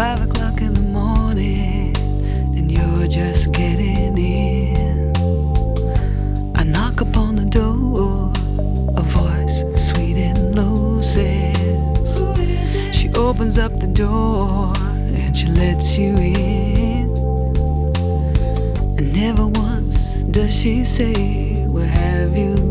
5 o'clock in the morning and you're just getting in. I knock upon the door, a voice sweet and low says, "Who is it?" She opens up the door and she lets you in. And never once does she say, "Where have you been?"